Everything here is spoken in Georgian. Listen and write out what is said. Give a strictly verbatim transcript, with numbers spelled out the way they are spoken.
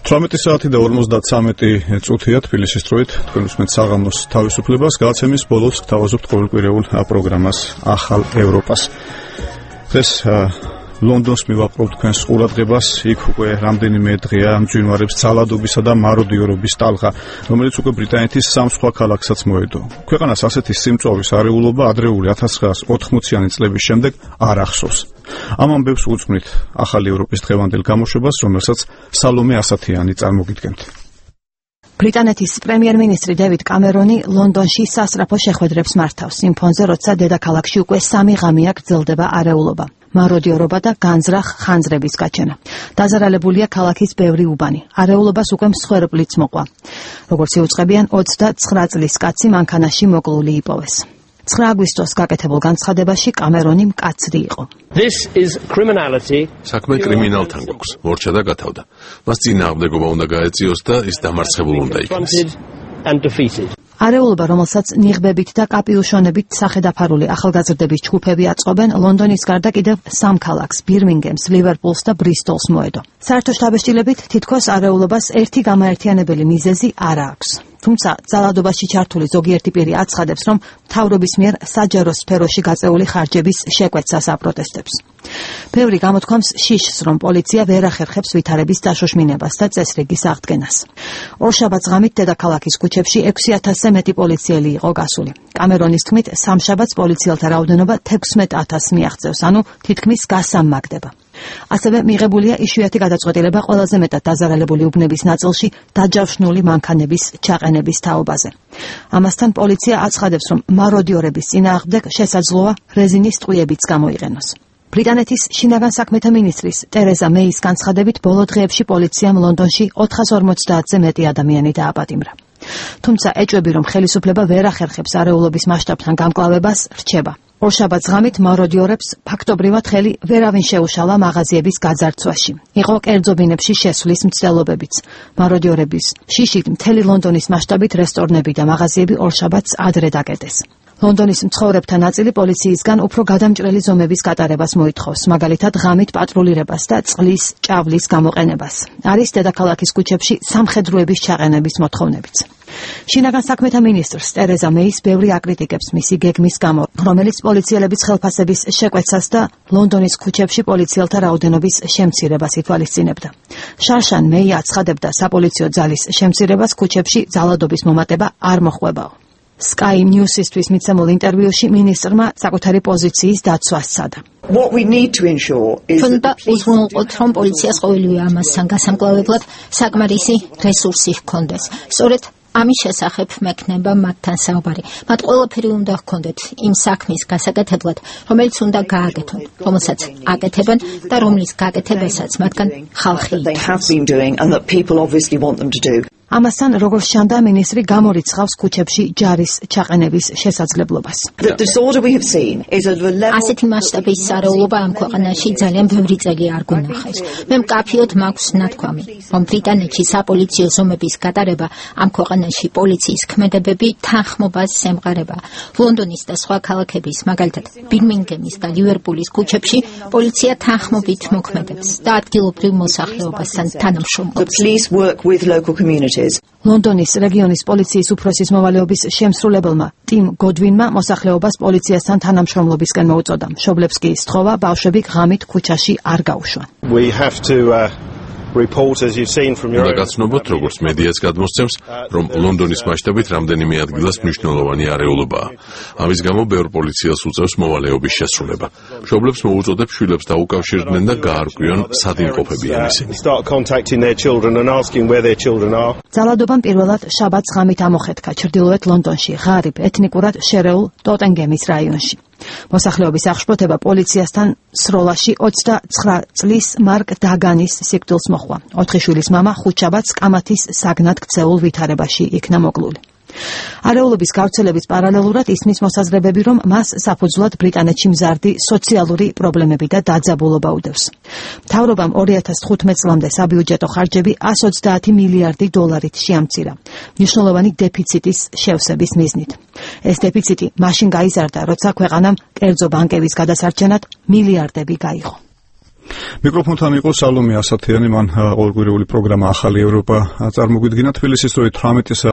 ოცდაათი საათი და ორმოცდათვრამეტი წუთია თბილისის დროით თქვენ უსმენთ საღამოს თავისუფლებას გადაცემის ბოლოს გთავაზობთ ყოველკვირეულ პროგრამას ახალ ევროპას. დღეს ლონდონს მივაპყრობთ თქვენს ყურადღებას, იქ უკვე რამდენიმე დღეა მძვინვარებს ძალადობისა და მაროდიორობის ტალღა, რომელიც უკვე ბრიტანეთის სამ სხვა ქალაქსაც მოედო. ქვეყანას ასეთი სიმწვავის არეულობა ადრეული ათას ცხრაასი ოთხმოციანი წლების შემდეგ არ ახსოვს. ამ ამბებს უძღვნით ახალი ევროპის დღევანდელ გამოშვებას, რომელსაც სალომე ასათიანი წარმოგიდგენთ. ბრიტანეთის პრემიერ-მინისტრი დევიდ კამერონი ლონდონში სასწრაფო შეხვედრებს მართავს იმ ფონზე, როცა დედაქალაქში უკვე სამი ღამეა გრძელდება არეულობა. მაროდიორობა და განზრახ ხანძრების გაჩენა. დაზარალებულია ქალაქის ბევრი უბანი. არეულობას უკვე მსხვერპლიც მოყვა. როგორც იუწყებიან, ოცდაცხრა წლის კაცი მანქანაში მოკლული იპოვეს. ცხრა აგვისტოს გაკეთებულ განცხადებაში კამერონი მკაცრი იყო. საქმე კრიმინალთან გვაქვს, მორჩა და გათავდა. მას წინააღმდეგობა უნდა გაეწიოს და ის დამარცხებულ უნდა იქნეს. არეულობა, რომელსაც ნიღბებით და კაპიუშონებით სახელდაფარული ახალგაზრდების ჯგუფები აწყობენ, ლონდონის გარდა კიდევ სამ ქალაქს, ბირმინგემს, ლივერპულს და ბრისტოლს მოედო. საერთო შტაბ-შტილებით თითქოს არეულობას ერთი გამაერთიანებელი მიზეზი არ აქვს. თუმცა ძალადობაში ჩართული ზოგიერთი პირი აცხადებს, რომ მთავრობის მიერ საჯარო სფეროში გაწეული ხარჯების შეკვეთას აპროტესტებს. ბევრი გამოთქვამს შიშს, რომ პოლიცია ვერ ახერხებს ვითარების დაშოშმინებას და წესრიგის აღდგენას. ორშაბათს ღამით დედაქალაქის ქუჩებში ექვსი ათასზე მეტი პოლიციელი იყო გასული. კამერონის თქმით, სამშაბათს პოლიციელთა რაოდენობა თექვსმეტ ათასს მიაღწევს, ანუ თითქმის გასამმაგდება. ასევე მიღებულია იშვიათი გადაწყვეტილება ყველაზე მეტად დაზარალებული უბნების ნაწილში დაჯავშნული მანქანების ჩაყენების თაობაზე. ამასთან პოლიცია აცხადებს, რომ მაროდიორების წინააღმდეგ შესაძლოა რეზინის ტყვიებიც გამოიყენოს. ბრიტანეთის შინაგან საქმეთა მინისტრის ტერეზა მეის განცხადებით, ბოლო დღეებში პოლიციამ ლონდონში ოთხას ორმოცდაათზე მეტი ადამიანი დააპატიმრა. თუმცა ეჭვები, რომ ხელისუფლება ვერ ახერხებს არეულობის მასშტაბთან გამკლავებას, რჩება. ორშაბათს ღამით მაროდიორებს ფაქტობრივად ხელი ვერავინ შეუშალა მაღაზიების გაძარცვაში. იყო კერძო ბინებში შესვლის მცდელობებიც. მაროდიორების შიშით მთელი ლონდონის მასშტაბით რესტორნები და მაღაზიები ორშაბათს ადრე დაკეტეს. ლონდონის მცხოვრებთა ნაწილი პოლიციისგან უფრო გადამჭრელი ზომების გატარებას მოითხოვს, მაგალითად ღამით პატრულირებას და წყლის ჭავლის გამოყენებას. არის დედაქალაქის ქუჩებში სამხედროების ჩაყენების მოთხოვნებიც. შინაგან საქმეთა მინისტრს ტერეზა მეის ბევრი აკრიტიკებს მისი გეგმის გამო, რომელიც პოლიციელების ხელფასების შეკვეცას და ლონდონის ქუჩებში პოლიციელთა რაოდენობის შემცირებას ითვალისწინებდა. შარშან მეი აცხადებდა საპოლიციო ძალის შემცირებას ქუჩებში ძალადობის მომატება არ მოხვებაო. Sky News-ისთვის მიცემულ ინტერვიუში მინისტრმა საკუთარი პოზიციის დაცვას სცადა. Თუნდა უზრუნველყოთ, რომ პოლიციას ყოველივე ამასთან გასამკლავებლად საკმარისი რესურსი ჰქონდეს. სწორედ ამის შესახებ მექნება მათთან საუბარი. მათ ყველაფერი უნდა ჰქონდეთ იმ საქმის გასაკეთებლად, რომელიც უნდა გააკეთონ, რომელსაც აკეთებენ და რომლის გაკეთებასაც მათგან ხალხი ითხოვს. ამასთან, როგორც ჩანდა, მინისტრი გამორიცხავს ქუჩებში ჯარის ჩაყენების შესაძლებლობას. ასეთი მასშტაბის არეულობა ამ ქვეყანაში ძალიან ბევრი წელი არ გონახავს. მე მკაფიოდ მაქვს ნათქვამი, რომ ბრიტანეთში საპოლიციო ზომების გატარება ამ ქვეყანაში პოლიციის ქმედებები თანხმობას ემყარება. ლონდონის და სხვა ქალაქების, მაგალითად ბირმინგემის და ლივერპულის ქუჩებში პოლიცია თანხმობით მოქმედებს და ადგილობრივ მოსახლეობასთან თანამშრომლობს. ლონდონის რეგიონის პოლიციის უფროსის მოვალეობის შემსრულებელმა ტიმ გოდვინმა მოსახლეობას პოლიციასთან თანამშრომლობისკენ მოუწოდა. მშობლებს კი სთხოვა ბავშვები ღამით ქუჩაში არ გაუშვან. უნდა გაცნობოთ, როგორც მედიაც გადმოსცემს, რომ ლონდონის მასშტაბით რამდენიმე ადგილას მნიშვნელოვანი არეულობაა. ამის გამო ბევრ პოლიციელს უწევს მოვალეობის შესრულება. მშობლებს მოუწოდებს შვილებს დაუკავშირდნენ და გაარკვიონ, სად იმყოფებიან ისინი. ძალადობამ პირველად შაბათს ღამით ამოხეთქა ჩრდილოეთ ლონდონში, ღარიბ ეთნიკურად შერეულ ტოტენგემის რაიონში. მოსახლეობის აღშფოთება პოლიციასთან სროლაში ოცდაცხრა წლის მარკ დაგანის სიკვდილს მოჰყვა. ოთხი შვილის მამა ხუთშაბათს კამათის საგნად ქცეულ ვითარებაში იქნა მოკლული. არეულობის გავრცელების პარალელურად ისმის მოსაზრებები, რომ მას საფუძვლად ბრიტანეთში მზარდი სოციალური პრობლემები და დაძაბულობა უდევს. მთავრობამ ორი ათას თხუთმეტ წლამდე საბიუჯეტო ხარჯები εκατს ოცდაათი მილიარდი დოლარით შეამცირა, მნიშვნელოვანი დეფიციტის შევსების მიზნით. ეს დეფიციტი მაშინ გაიზარდა, როცა ქვეყანამ კერძო ბანკების გადასარჩენად მილიარდები გაიღო. მიკროფონთან იყო სალომე ასათიანი, მან ყოველკვირეული პროგრამა ახალი ევროპა წარმოგვიდგინა თბილისის დროით თვრამეტი